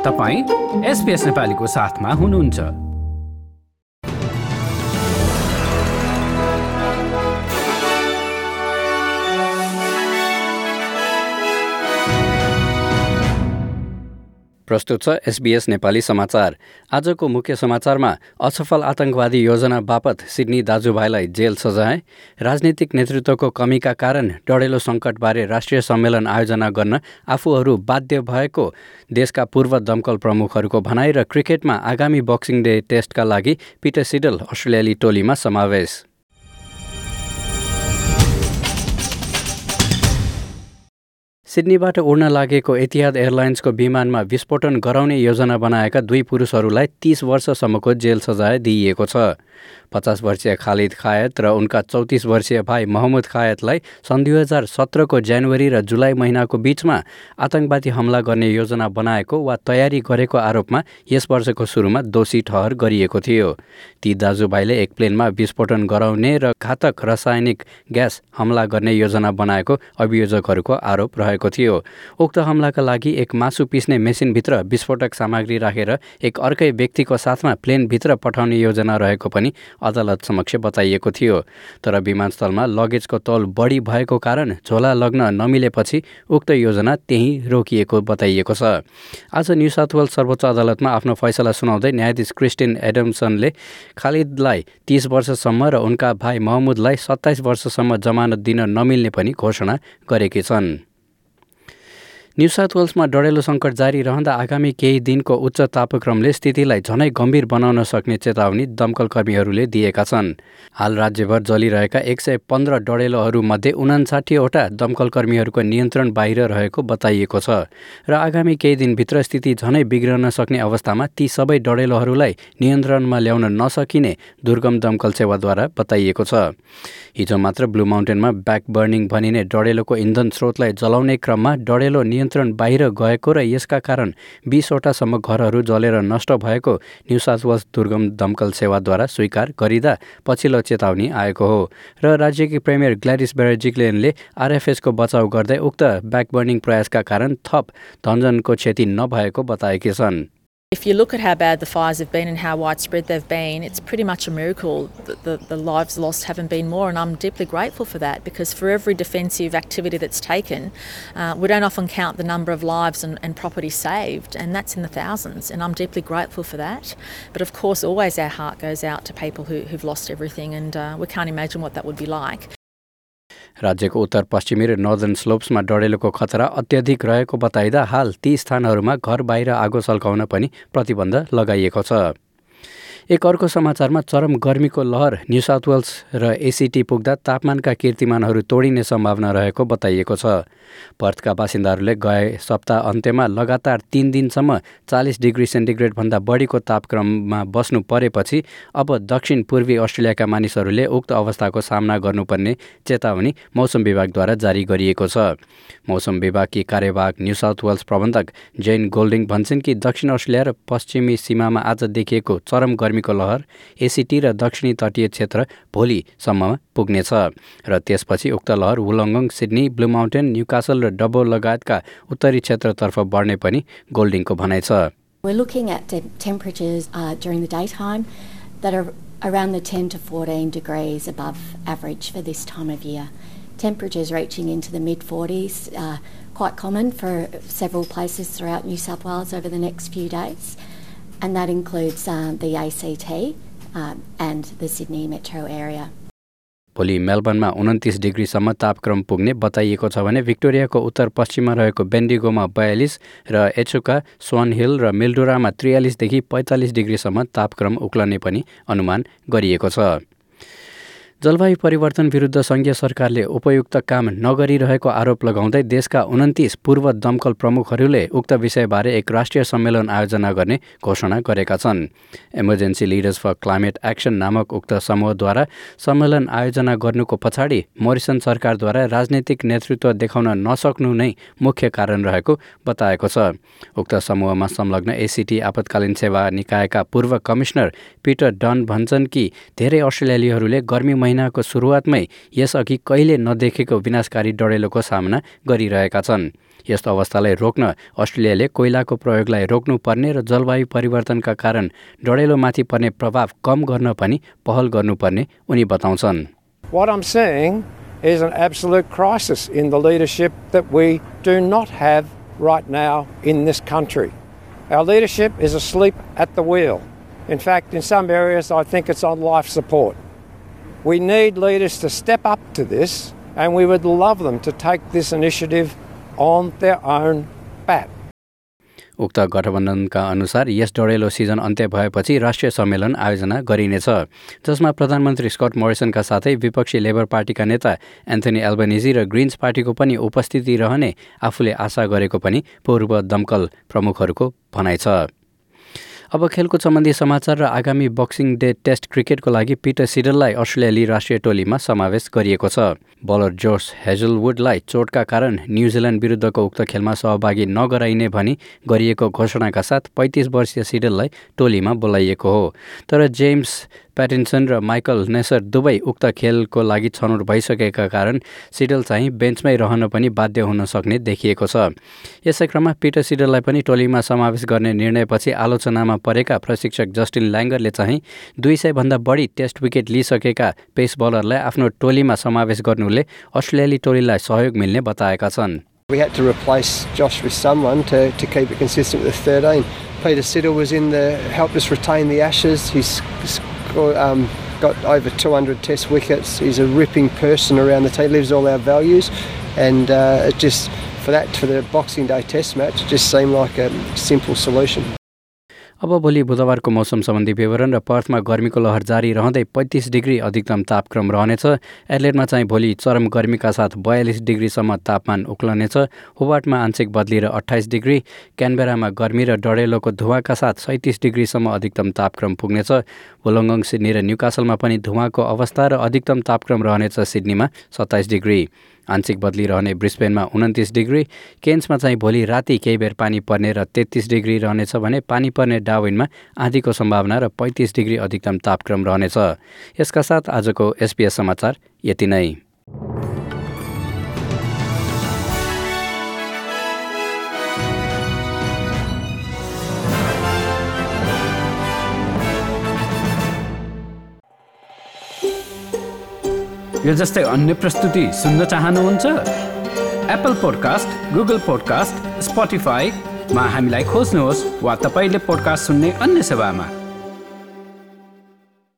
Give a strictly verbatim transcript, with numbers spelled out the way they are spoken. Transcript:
तपाईँ एसपीएस नेपालीको साथमा हुनुहुन्छ। प्रस्तुत छ एसबीएस नेपाली समाचार। आजको मुख्य समाचारमा असफल आतंकवादी योजना बापत सिडनी दाजुभाइलाई जेल सजाय, राजनीतिक नेतृत्वको कमीका कारण डढेलो सङ्कटबारे राष्ट्रिय सम्मेलन आयोजना गर्न आफूहरू बाध्य भएको देशका पूर्व दमकल प्रमुखहरूको भनाइ र क्रिकेटमा आगामी बक्सिङ डे टेस्टका लागि पिटर सिडल अस्ट्रेलियाली टोलीमा समावेश। सिडनीबाट उड्न लागेको एतिहाद एयरलाइन्सको विमानमा विस्फोटन गराउने योजना बनाएका दुई पुरुषहरूलाई तीस वर्षसम्मको जेल सजाय दिइएको छ। पचास वर्षीय खालिद खायत र उनका चौतिस वर्षीय भाइ महमुद खायतलाई सन् दुई हजार सत्रको जनवरी र जुलाई महिनाको बीचमा आतंकवादी हमला गर्ने योजना बनाएको वा तयारी गरेको आरोपमा यस वर्षको सुरुमा दोषी ठहर गरिएको थियो। ती दाजुभाइले एक प्लेनमा विस्फोटन गराउने र घातक रासायनिक ग्यास हमला गर्ने योजना बनाएको अभियोजकहरूको आरोप रहेको थियो। उक्त हमलाका लागि एक मासु पिस्ने मेसिनभित्र विस्फोटक सामग्री राखेर एक अर्कै व्यक्तिको साथमा प्लेनभित्र पठाउने योजना रहेको पनि अदालत समक्ष बताइएको थियो। तर विमानस्थलमा लगेजको तौल बढी भएको कारण झोला लग्न नमिलेपछि उक्त योजना त्यहीँ रोकिएको बताइएको छ। आज न्यू साउथ वेल्स सर्वोच्च अदालतमा आफ्नो फैसला सुनाउँदै न्यायाधीश क्रिस्टिन एडम्सनले खालिदलाई तीस वर्षसम्म र उनका भाइ महमुदलाई सत्ताइस वर्षसम्म जमानत दिन नमिल्ने पनि घोषणा गरेकी छन्। न्यू साउथ वेल्समा डढेलो सङ्कट जारी रहँदा आगामी केही दिनको उच्च तापक्रमले स्थितिलाई झनै गम्भीर बनाउन सक्ने चेतावनी दमकल कर्मीहरूले दिएका छन्। हाल राज्यभर जलिरहेका एक सय पन्ध्र डढेलोहरूमध्ये उनासाठीवटा दमकल कर्मीहरूको नियन्त्रण बाहिर रहेको बताइएको छ र आगामी केही दिनभित्र स्थिति झनै बिग्रन सक्ने अवस्थामा ती सबै डढेलोहरूलाई नियन्त्रणमा ल्याउन नसकिने दुर्गम दमकल सेवाद्वारा बताइएको छ। हिजो मात्र ब्लू माउन्टेनमा ब्याक बर्निङ भनिने डढेलोको इन्धन स्रोतलाई जलाउने क्रममा डढेलो नियन्त्रण बाहिर गएको र यसका कारण बीसवटासम्म घरहरू जलेर नष्ट भएको न्यू साउथ वेल्स दुर्गम दमकल सेवाद्वारा स्वीकार गरिँदा पछिल्लो चेतावनी आएको हो र राज्यकी प्रिमियर ग्ल्याडिस बेर्जिक्लेनले आरएफएसको बचाउ गर्दै उक्त ब्याक बर्निङ प्रयासका कारण थप धनजनको क्षति नभएको बताएकी छन्। If you look at how bad the fires have been and how widespread they've been, it's pretty much a miracle that the, the lives lost haven't been more, and I'm deeply grateful for that, because for every defensive activity that's taken, uh, we don't often count the number of lives and, and property saved, and that's in the thousands, and I'm deeply grateful for that. But of course, always our heart goes out to people who, who've lost everything, and uh, we can't imagine what that would be like. राज्यको उत्तर पश्चिमी र northern स्लोप्समा डढेलोको खतरा अत्यधिक रहेको बताइदा हाल ती स्थानहरूमा घर बाहिर आगो सल्काउन पनि प्रतिबन्ध लगाइएको छ। एक अर्को समाचारमा चरम गर्मीको लहर न्यू साउथ वेल्स र एसिटी पुग्दा तापमानका कीर्तिमानहरू तोडिने सम्भावना रहेको बताइएको छ। पर्थका बासिन्दाहरूले गए सप्ताह अन्त्यमा लगातार तीन दिनसम्म चालिस डिग्री सेन्टिग्रेडभन्दा बढीको तापक्रममा बस्नु परेपछि अब दक्षिण पूर्वी अस्ट्रेलियाका मानिसहरूले उक्त अवस्थाको सामना गर्नुपर्ने चेतावनी मौसम विभागद्वारा जारी गरिएको छ। मौसम विभागकी कार्यवाहक न्यू साउथ वेल्स प्रबन्धक जेन गोल्डिङ भन्छन् कि दक्षिण अस्ट्रेलिया र पश्चिमी सीमामा आज देखिएको चरम गर्मीको लहर एसिटी र दक्षिणी तटीय क्षेत्र भोलिसम्म पुग्नेछ र त्यसपछि उक्त लहर Wollongong, Sydney, Blue Mountain, Newcastle र डबो लगायतका उत्तरी क्षेत्रतर्फ बढ्ने पनि गोल्डिङको भनाइ छ। We're looking at te- temperatures uh, during the daytime that are around the ten to fourteen degrees above average for this time of year. Temperatures reaching into the mid forties, uh, quite common for several places throughout New South Wales over the next few days. And that includes uh, the A C T um, and the Sydney metro area. भोलि मेलबर्नमा उन्तिस डिग्रीसम्म तापक्रम पुग्ने बताइएको छ भने भिक्टोरियाको उत्तर पश्चिममा रहेको बेन्डिगोमा बयालिस र एचुका, स्वान हिल र मिल्डोरामा त्रियालिसदेखि पैँतालिस डिग्रीसम्म तापक्रम उक्लने पनि अनुमान गरिएको छ। जलवायु परिवर्तन विरुद्ध संघीय सरकारले उपयुक्त काम नगरिरहेको आरोप लगाउँदै देशका उन्तिस पूर्व दमकल प्रमुखहरूले उक्त विषयबारे एक राष्ट्रिय सम्मेलन आयोजना गर्ने घोषणा गरेका छन्। Emergency leaders for climate action नामक उक्त समूहद्वारा सम्मेलन आयोजना गर्नुको पछाडि मोरिसन सरकारद्वारा राजनैतिक नेतृत्व देखाउन नसक्नु नै मुख्य कारण रहेको बताएको छ। उक्त समूहमा संलग्न एसिटी आपतकालीन सेवा निकायका पूर्व कमिश्नर पिटर डन भन्छन् कि धेरै अस्ट्रेलियालीहरूले गर्मी महिनाको सुरुवातमै यसअघि कहिले नदेखेको विनाशकारी डढेलोको सामना गरिरहेका छन्। यस्तो अवस्थालाई रोक्न अस्ट्रेलियाले कोइलाको प्रयोगलाई रोक्नुपर्ने र जलवायु परिवर्तनका कारण डढेलोमाथि पर्ने प्रभाव कम गर्न पनि पहल गर्नुपर्ने उनी बताउँछन्। What I'm seeing is an absolute crisis in the leadership that we do not have right now in this country. Our leadership is asleep at the wheel. In fact, in some areas, I think it's on life support. We need leaders to step up to this, and we would love them to take this initiative on their own bat. उक्त गठबन्धनका अनुसार यस डढेलो season अन्त्य भएपछि राष्ट्रिय सम्मेलन आयोजना गरिनेछ, जसमा प्रधानमन्त्री स्कट मोरिसनका साथै विपक्षी लेबर पार्टीका नेता एन्थनी एल्बनिजी र ग्रिन्स पार्टीको पनि उपस्थिति रहने आफूले आशा गरेको पनि पूर्व दमकल प्रमुखहरूको भनाइ छ। अब खेलकुद सम्बन्धी समाचार र आगामी बक्सिङ डे टेस्ट क्रिकेटको लागि पिटर सिडललाई अस्ट्रेलियाली राष्ट्रिय टोलीमा समावेश गरिएको छ। बलर जोस हेजलवुडलाई चोटका कारण न्युजिल्यान्ड विरुद्धको उक्त खेलमा सहभागी नगराइने भनी गरिएको घोषणाका साथ पैँतिस वर्षीय सिडललाई टोलीमा बोलाइएको हो। तर जेम्स प्याटिन्सन र माइकल नेसर दुवै उक्त खेलको लागि छनौट भइसकेका कारण सिडल चाहिँ बेन्चमै रहन पनि बाध्य हुन सक्ने देखिएको छ। यसै क्रममा पिटर सिडललाई पनि टोलीमा समावेश गर्ने निर्णयपछि आलोचनामा परेका प्रशिक्षक जस्टिन ल्याङ्गरले चाहिँ दुई सय भन्दा बढी टेस्ट विकेट लिइसकेका पेस बलरलाई आफ्नो टोलीमा समावेश गर्नुले अस्ट्रेलियाली टोलीलाई सहयोग मिल्ने बताएका छन्। We had to replace Josh with someone to, to keep it consistent with the thirteen. Peter Siddle was in the, helped us retain the Ashes. He's scored, um, got over two hundred test wickets. He's a ripping person around the team, lives all our values. And uh, it just, for that, for the Boxing Day test match, it just seemed like a simple solution. अब भोलि बुधबारको मौसम सम्बन्धी विवरण र पर्थमा गर्मीको लहर जारी रहँदै पैँतिस डिग्री अधिकतम तापक्रम रहनेछ। एडलेडमा चाहिँ भोलि चरम गर्मीका साथ बयालिस डिग्रीसम्म तापमान उक्लनेछ। होबार्टमा आंशिक बदली र अट्ठाइस डिग्री, क्यानबेरामा गर्मी र डढेलोको धुवाका साथ सैँतिस डिग्रीसम्म अधिकतम तापक्रम पुग्नेछ। वोलोङ्गङ, सिडनी र न्युकासलमा पनि धुवाको अवस्था र अधिकतम तापक्रम रहनेछ। सिडनीमा सत्ताइस डिग्री, आंशिक बदली रहने ब्रिस्बेनमा उन्तिस डिग्री, केन्समा चाहिँ भोलि राति केही बेर पानी पर्ने र तेत्तिस डिग्री रहनेछ भने पानी पर्ने डार्विनमा आँधीको सम्भावना र पैँतिस डिग्री अधिकतम तापक्रम रहनेछ। यसका साथ आजको एसपीएस समाचार यति नै। यो जस्तै अन्य प्रस्तुति सुन्न चाहनुहुन्छ? एप्पल पोडकास्ट, गुगल पोडकास्ट, स्पोटिफाईमा हामीलाई खोज्नुहोस् वा तपाईले पोडकास्ट सुन्ने अन्य सेवामा।